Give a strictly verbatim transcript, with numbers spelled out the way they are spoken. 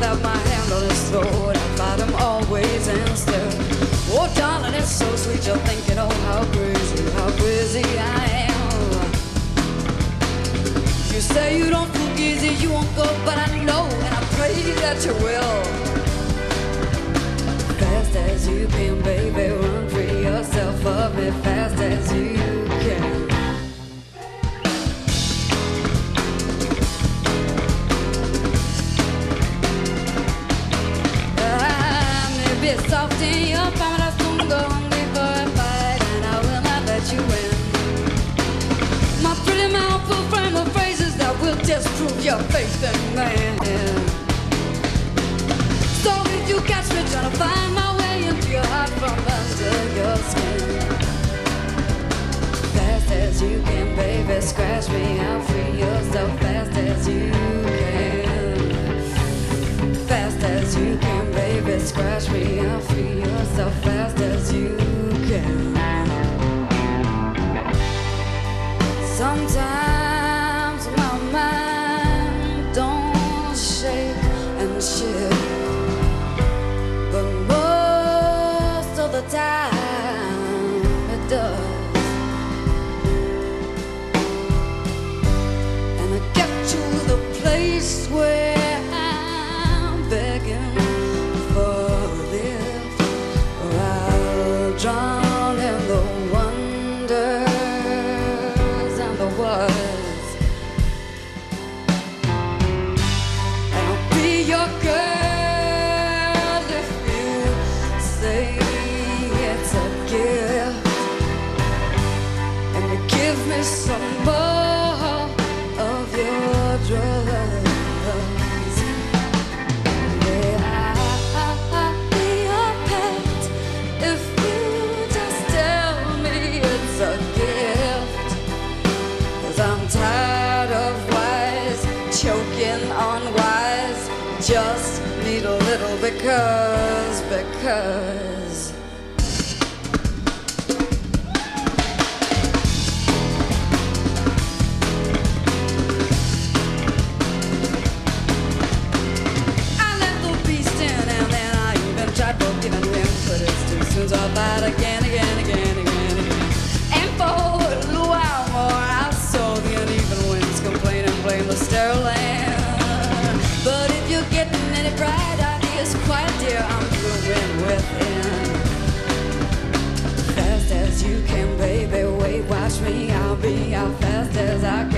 have my hand on his throat. I fight him always and still. Oh, darling, it's so sweet. You're thinking, oh, how crazy, how crazy I am. You say you don't feel easy, you won't go, but I know, and I pray that you will. Fast as you can, baby, run free yourself of me, fast as you can. Be soft in your palm, I soon go hungry for a fight, and I will not let you win. My pretty mouth will frame of phrases that will disprove your faith in man. So if you catch me trying to find my way into your heart from under your skin, fast as you can, baby, scratch me out, free yourself fast as you can. Fast as you can, baby, scratch me out, free yourself fast as you can. Sometimes my mind don't shake and shift, but most of the time it does. And I get to the place where drown in the wonders and the words, and I'll be your girl if you say it's a gift, and you give me some more of your drugs. Choking on wise, just need a little because, because I let the beast in, and then I even tried forgiving him, but it's too soon, so I fight again, again, again, again, again. And for a little while more, I saw the uneven winds complain and blame the sterile land. But if you're getting any bright ideas, quiet dear, I'm brewing within. Fast as you can, baby, wait, watch me, I'll be out fast as I